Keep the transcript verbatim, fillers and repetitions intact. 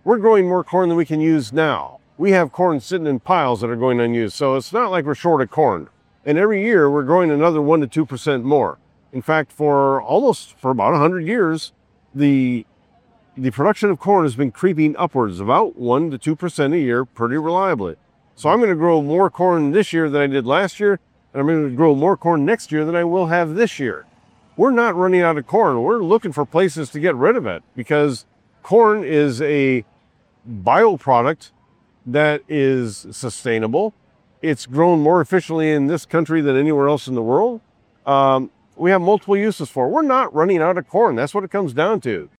we're growing more corn than we can use now. We have corn sitting in piles that are going unused. So it's not like we're short of corn. And every year we're growing another one to two percent more. In fact, for almost, for about one hundred years, the, the production of corn has been creeping upwards about one to two percent a year pretty reliably. So I'm going to grow more corn this year than I did last year, and I'm going to grow more corn next year than I will have this year. We're not running out of corn. We're looking for places to get rid of it because corn is a bioproduct that is sustainable. It's grown more efficiently in this country than anywhere else in the world. Um, we have multiple uses for it. We're not running out of corn. That's what it comes down to.